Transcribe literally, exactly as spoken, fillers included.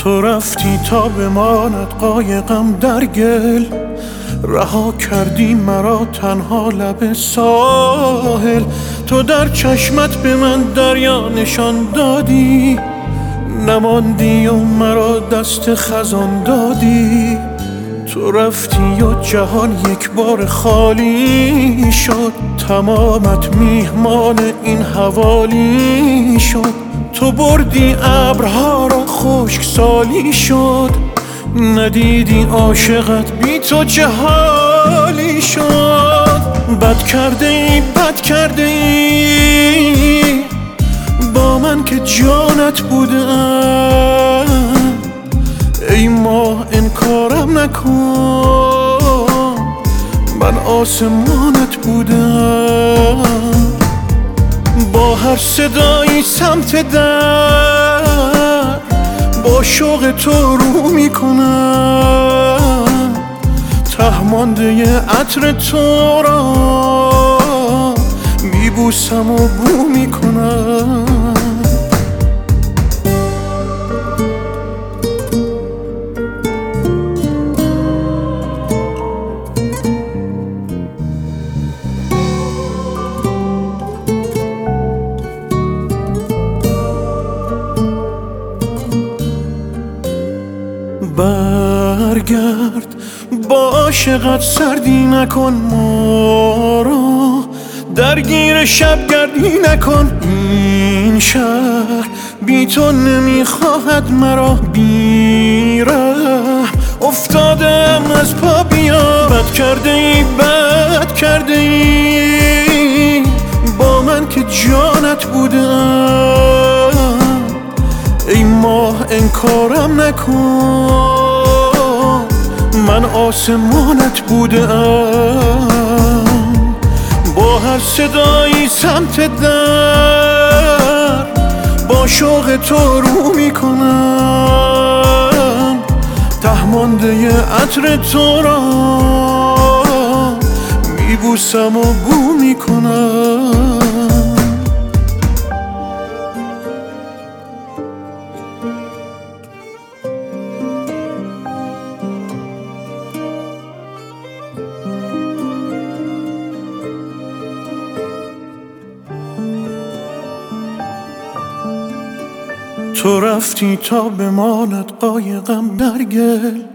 تو رفتی تا بماند قایقم در گل، رها کردی مرا تنها لب ساحل. تو در چشمت به من دریا نشان دادی، نماندی و مرا دست خزان دادی. تو رفتی و جهان یک بار خالی شد، تمامت میهمان این حوالی شد. تو بردی ابرها را خشک سالی شد، ندیدی عاشقت بی تو چه حالی شد. بد کرده ای بد کرده ای با من که جانت بودم، ای ماه انکارم نکن من آسمانت بودم. با هر صدایی سمت در با شوق تو رو میکنم، ته مانده عطر تو را میبوسم و بو میکنم. برگرد با عاشقت سردی نکن ما را، درگیر شب گردی نکن. این شهر بی تو نمیخواهد مرا، بی رحم افتادم از پا بیا. بد کرده ای بد کرده ای با من که جانت بودم، ای ماه انکارم نکن من آسمانت بودم. با هر صدایی سمت در با شوق تو رو میکنم، ته مانده عطر تو را میبوسم و بو میکنم. تو رفتی تا بماند قایقم در گل،